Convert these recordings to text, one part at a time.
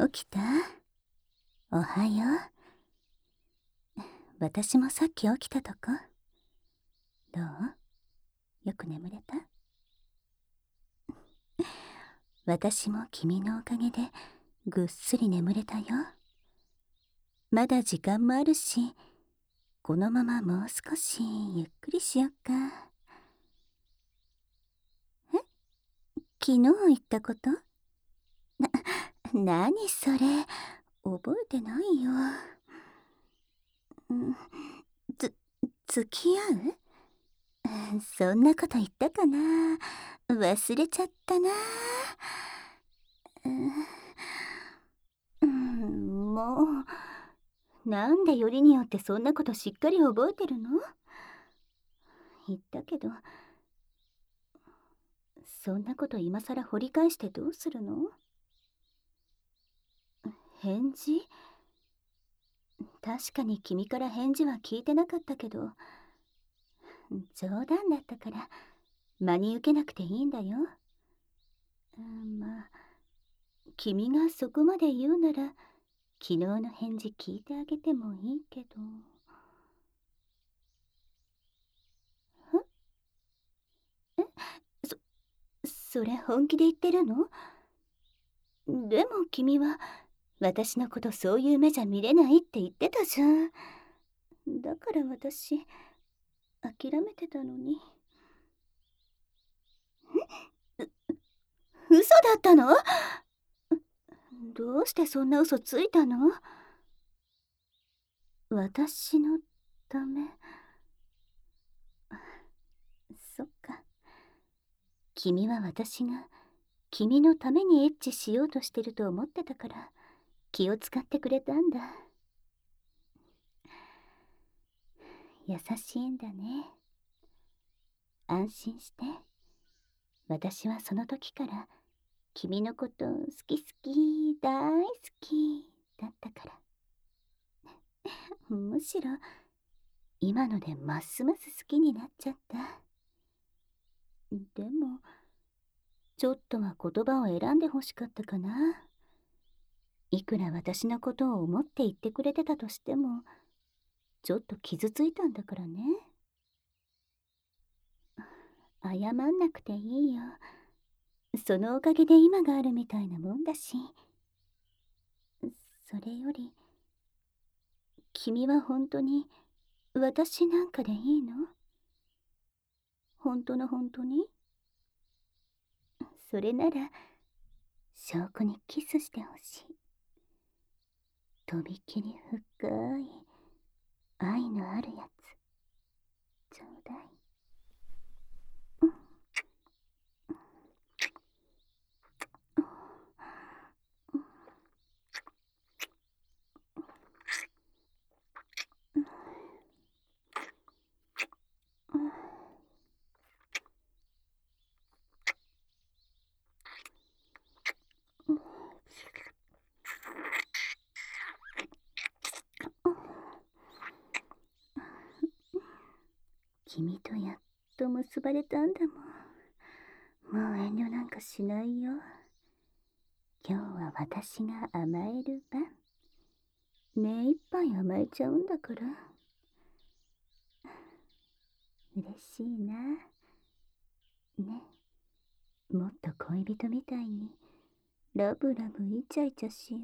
起きた？おはよう。私もさっき起きたとこ。どう？よく眠れた？私も君のおかげでぐっすり眠れたよ。まだ時間もあるし、このままもう少しゆっくりしよっか。え？昨日言ったこと？何それ、覚えてないよ。つ、付き合う？そんなこと言ったかな。忘れちゃったな。もう、なんでよりによってそんなことしっかり覚えてるの？言ったけど、そんなこと今さら掘り返してどうするの？返事？確かに君から返事は聞いてなかったけど、冗談だったから真に受けなくていいんだよ。まあ、君がそこまで言うなら昨日の返事聞いてあげてもいいけど。そそれ本気で言ってるの？でも君は私のことそういう目じゃ見れないって言ってたじゃん。だから私諦めてたのに。嘘だったの？どうしてそんな嘘ついたの？私のため。そっか。君は私が君のためにエッチしようとしてると思ってたから気を使ってくれたんだ。優しいんだね。安心して。私はその時から君のこと好き好き大好きだったから。むしろ今のでますます好きになっちゃった。でもちょっとは言葉を選んでほしかったかな。いくら私のことを思って言ってくれてたとしてもちょっと傷ついたんだからね。謝んなくていいよ。そのおかげで今があるみたいなもんだし。それより君は本当に私なんかでいいの？本当の本当に？それなら証拠にキスしてほしい。とびきり深い愛のあるやつちょうだい。君とやっと結ばれたんだもん。もう遠慮なんかしないよ。今日は私が甘える番。目いっぱい甘えちゃうんだから。嬉しいな。ね。もっと恋人みたいにラブラブイチャイチャしよ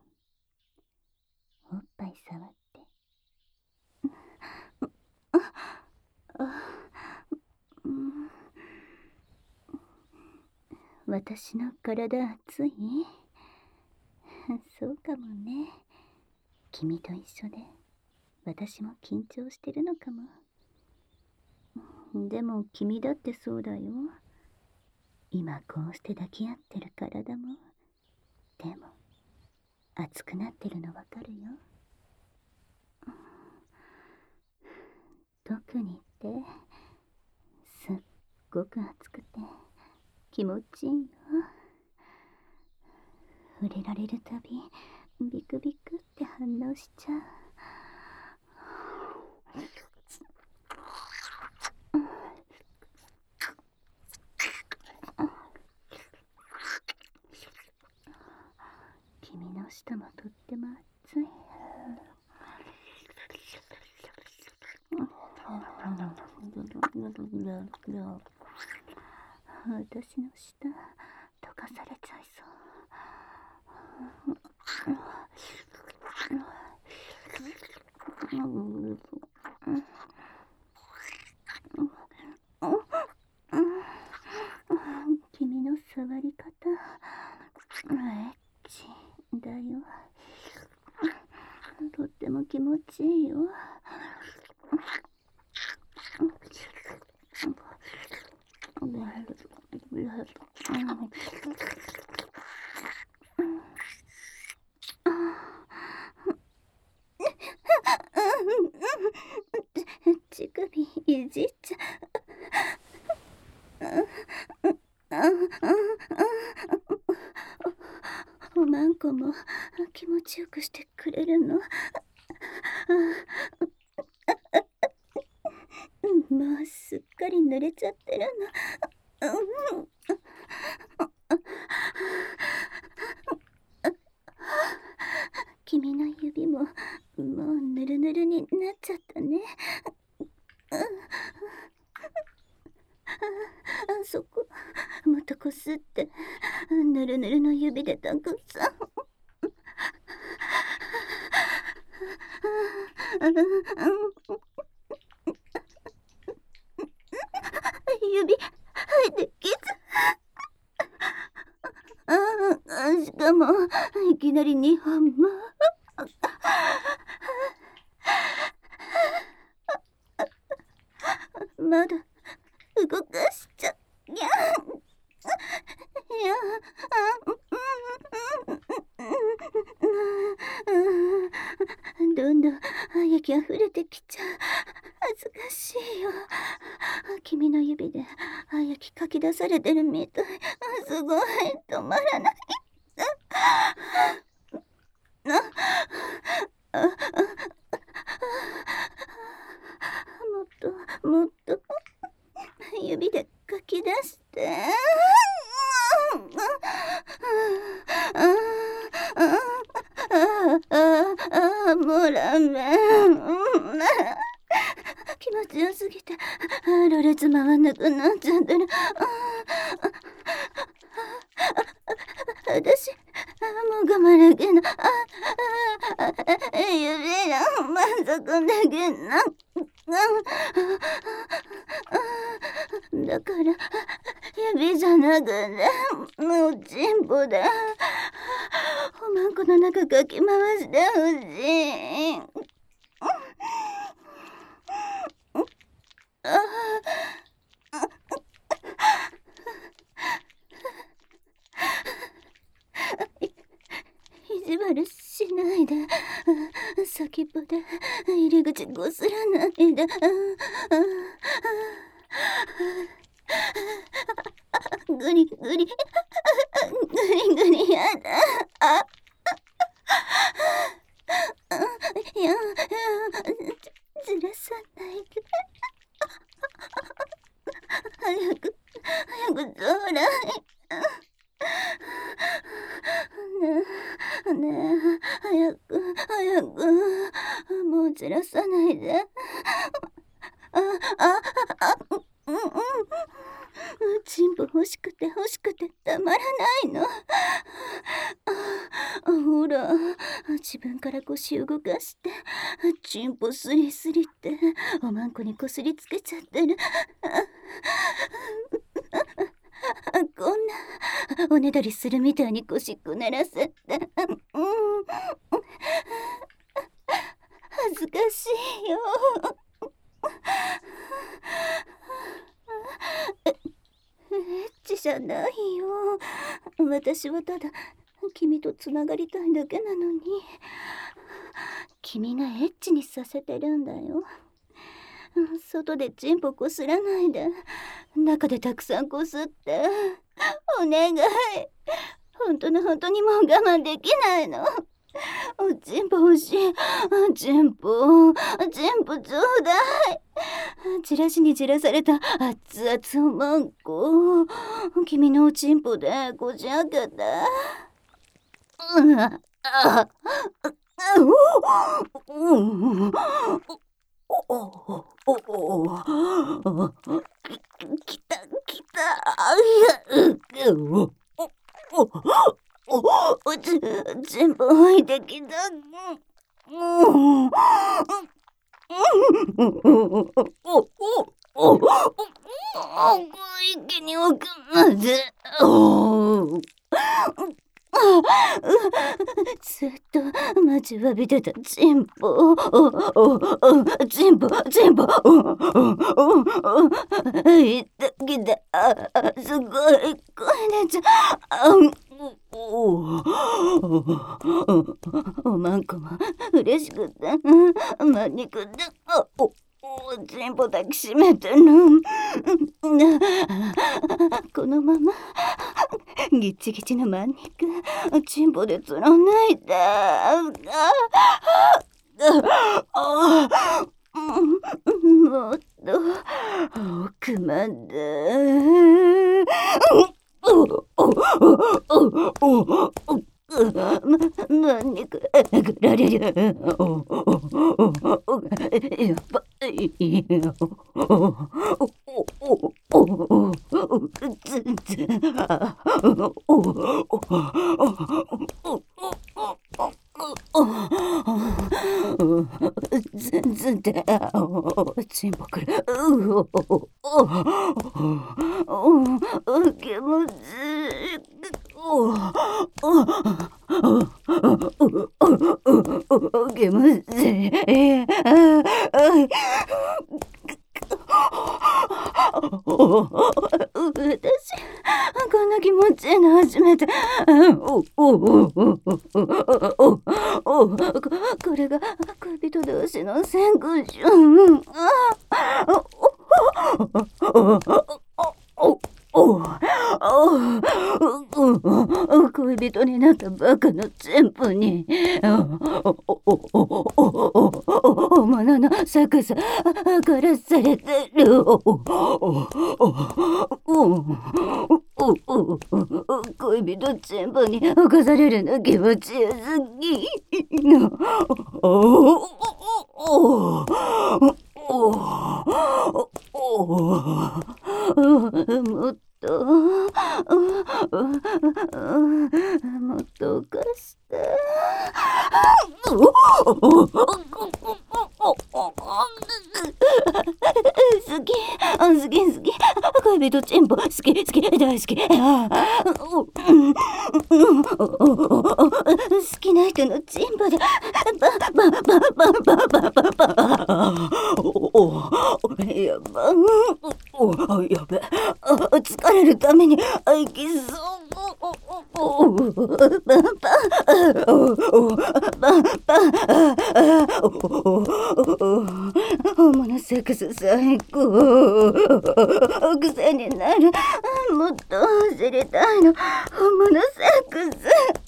う。おっぱい触って。うん、私の体熱い？そうかもね。君と一緒で私も緊張してるのかも。でも君だってそうだよ。今こうして抱き合ってる体もでも熱くなってるのわかるよ。特にってすっごく熱くて気持ちいいよ。触れられるたびビクビクって反応しちゃう。君の舌下もとっても熱い。私の舌溶かされちゃいそう。君の触り方エッチだよ。とっても気持ちいいよ。乳首いじっちゃおまんこも気持ちよくしてくれるの。もうすっかり濡れちゃってるの。君の指ももうぬるぬるになっちゃったね。そこもっとこすってぬるぬるの指でたくさん。指入ってきつ。しかもいきなり2本も。まだ動かしちゃいやどんどん液が溢れてきちゃう。恥ずかしいよ。君の指で液かき出されてるみたい。すごい止まらない。もっともっと指でかき出して。もうラーメン。気持ちよすぎてろれつ回んなくなっちゃってる。私もう我慢できない。指が満足できない。だから指じゃなくてもうチンポでおまんこの中かき回してほしい。意地悪しないで。先っぽで入り口こすらないで。グリグリグリグリやだ。いやずらさないで。早くちょうだい。ねえ早くもうずらさないで。チンポ欲しくてたまらないの。ほら自分から腰動かしてチンポスリスリっておまんこにこすりつけちゃってる。こんなおねだりするみたいに腰くねらせて恥ずかしいよ。エッチじゃないよ。私はただ君とつながりたいだけなのに。君がエッチにさせてるんだよ。外でチンポこすらないで中でたくさんこすって。お願い。本当にもう我慢できないの。おちんぽ欲しい。ちんぽちょうだい。チラシに散らされた熱々おまんこ。君のおちんぽでこじ開けて。 あ、きたきた。全部置いてきた。一気に奥まで。ずっと待ちわびてたチンポ。チンポ。いったきた。すごい声出ちゃう。おまんこも嬉しくて、まんにくで、チンポ抱きしめてる。このままギッチギチのまんにくチンポで貫いて、もっと奥まで。まんにくられる。やばいよ。全然だ。チンポくる。気持ちいい。気持ちいい。私こんな気持ちいいの初めて。これが恋人同士の先空瞬。恋人になったバカのチンポに物の逆さからされてる。恋人チンポに侵されるの気持ちよすぎ。もっともっと貸して。好き恋人チンポ好き大好き。好きな人のチンポでバやべ疲れるためにいきそう。ホモのセックス最高。癖になる。もっと知りたいの。ホモのセックス。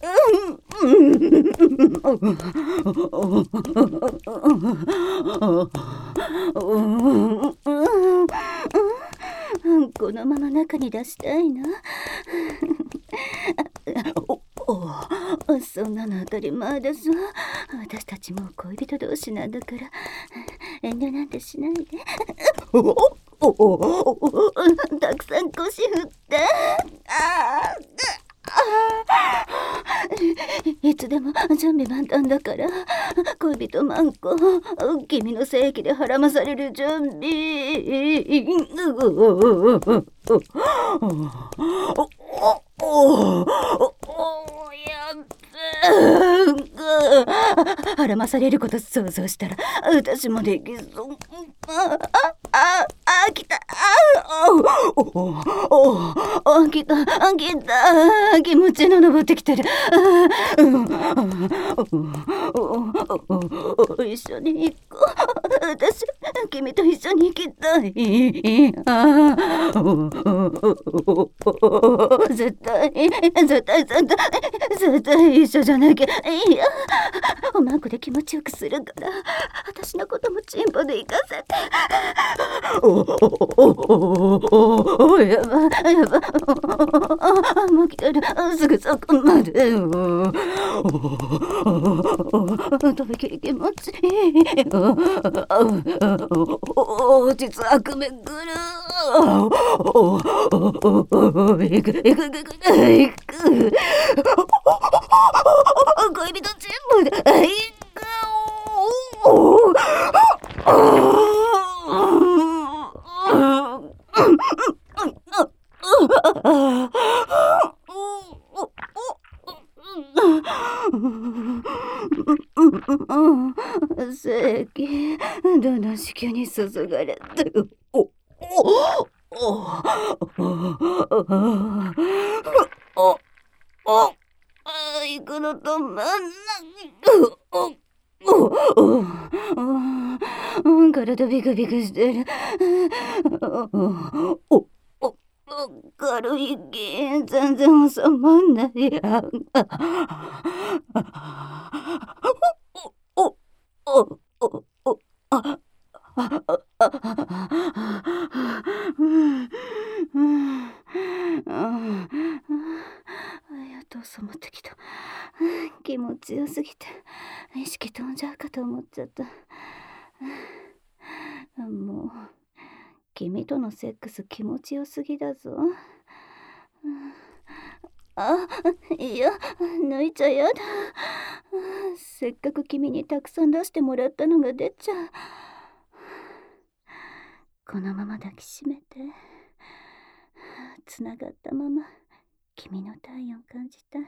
このまま中に出したいな。そんなの当たり前だぞ。私たちもう恋人同士なんだから遠慮なんてしないで。たくさん腰振って。いつでも準備万端だから。恋人マンコ、君の正規で孕まされる準備。孕まされること想像したら私もできそう。来た。来た。気持ちの登ってきてる。一緒に行こう。私君と一緒に行きたい。絶対一緒じゃなきゃいいよ。おまんこで気持ちよくするから私のこともチンポで行かせて。 やば、やば。もう来てる。すぐそこまで。とびきり気持ちいい。実は悪めぐる。いく。恋人全部で。正気、どの子宮に注がれて。行くのとまんな。体ビクビクしてる。軽い気、全然収まんないや。やっと収まってきた。気持ちよすぎて意識飛んじゃうかと思っちゃった。もう君とのセックス気持ちよすぎだぞ。いや、抜いちゃやだ。せっかく君にたくさん出してもらったのが出ちゃう。このまま抱きしめて、つながったまま君の体温感じたい。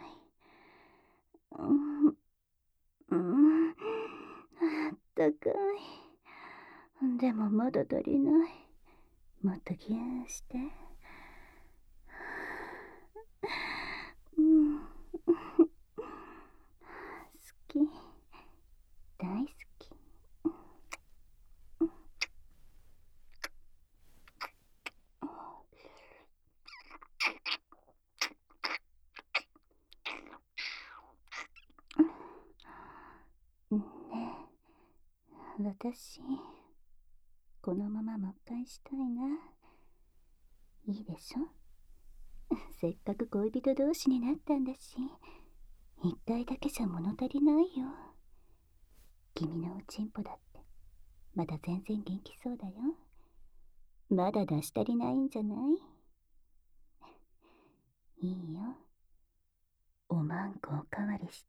あったかい。でもまだ足りない。もっとギューして。好き、大好き。ねえ、私このままもう一回したいな。いいでしょ。せっかく恋人同士になったんだし、一回だけじゃ物足りないよ。君のおちんぽだってまだ全然元気そうだよ。まだ出し足りないんじゃない？いいよ、おまんこおかわりして。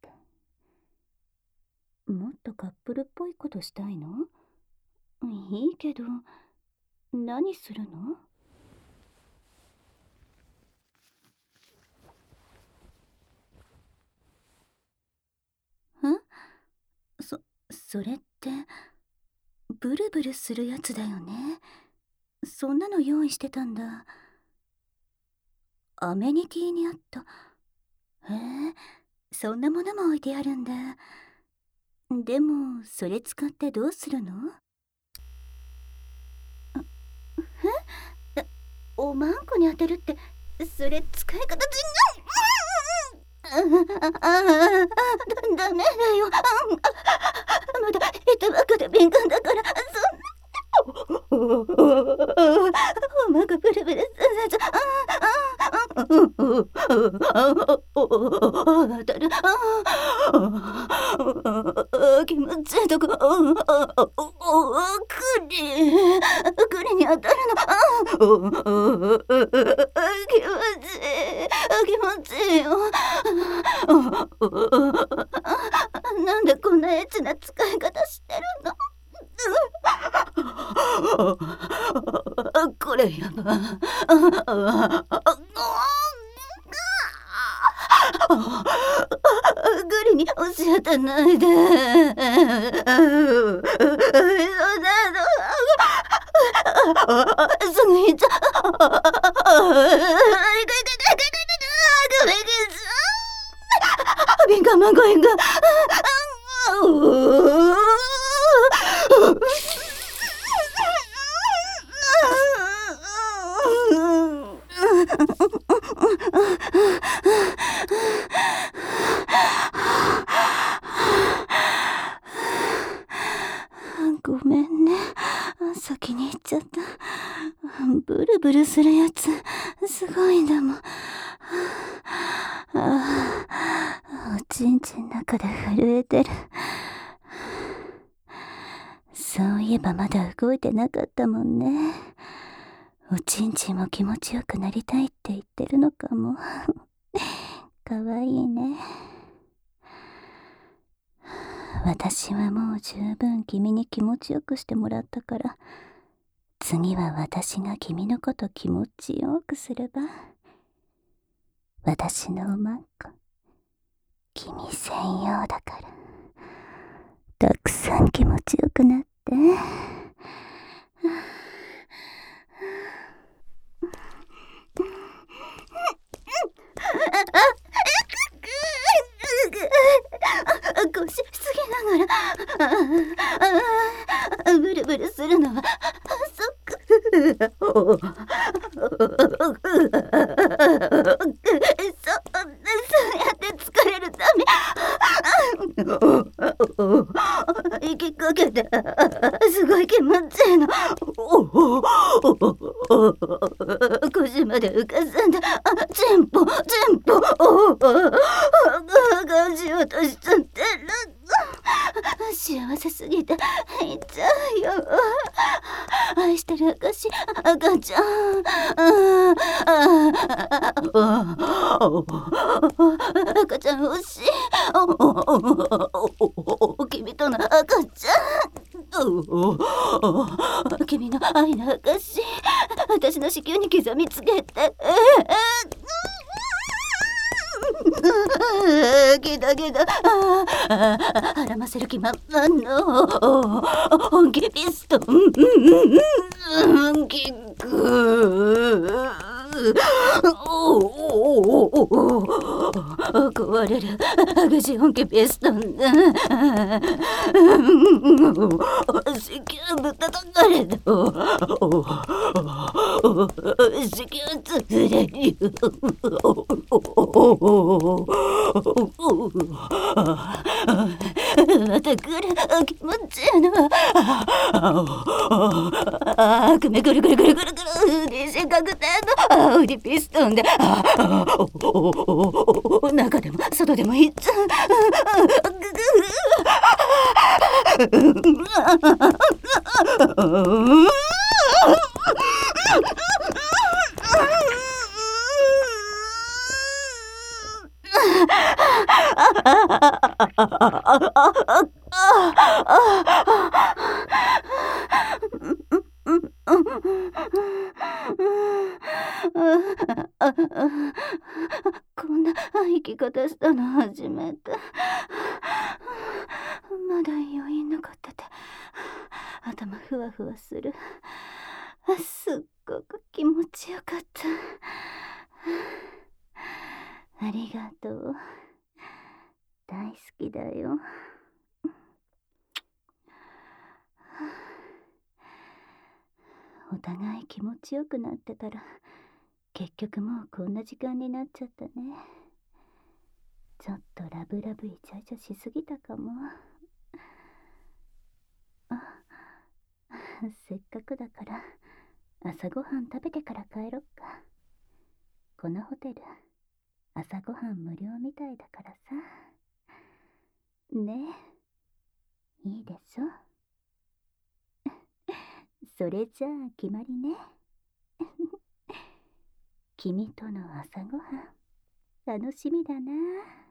もっとカップルっぽいことしたいの？いいけど、何するの？それってブルブルするやつだよね。そんなの用意してたんだ。アメニティにあった。へえ、そんなものも置いてあるんだ。でもそれ使ってどうするの？おまんこに当てるって、それ使い方違う。ダメだよ。まだ下手ばっかで敏感だから、そんな。おまんこブルブルする。当たる。気持ちいいとこ。クリに当たるの。気持ちいいよ。なんでこんなエッチな使い方してるの？これやば。グリに教えてないで。すぐ行っちゃ敏感マンコインが。ごめんね、先に行っちゃった。 すごいんだもん。おちんちん中で震えてる。そういえばまだ動いてなかったもんね。おちんちんも気持ちよくなりたいって言ってるのかも。かわいいね。私はもう十分君に気持ちよくしてもらったから、次は私が君のこと気持ちよくすれば。私のおまんこ、君専用だから。たくさん気持ちよくなって。こしすぎながら、ブルブルするのは、そっか。そうやって疲れるため、息かけて、すごい気持ちいいの。腰まで浮かすんだ。チンポ、チンポ、感じようとしちゃってる。幸せすぎて泣いちゃうよ。愛してる証、赤ちゃん。赤ちゃん欲しい。君との赤ちゃん。君の愛の証、私の子宮に刻みつけて。ギタギタ、はらませる気満々の本気ピストン、キック。壊れる激しい本気ピストン。子宮ぶったたかれた。子宮潰れる。また来る。気持ちいいの。めくるくるくるくるくる。妊娠確定のリピストンで、中でも外でもいっちゃう。こんな生き方したの初めて。まだ余韻残ってて頭ふわふわする。すっごく気持ちよかった。ありがとう。大好きだよ。お互い気持ちよくなってたら、結局もうこんな時間になっちゃったね。ちょっとラブラブイチャイチャしすぎたかも。せっかくだから朝ごはん食べてから帰ろっか。このホテル朝ごはん無料みたいだからさ。ねえ、いいでしょ。それじゃあ決まりね。君との朝ごはん楽しみだな。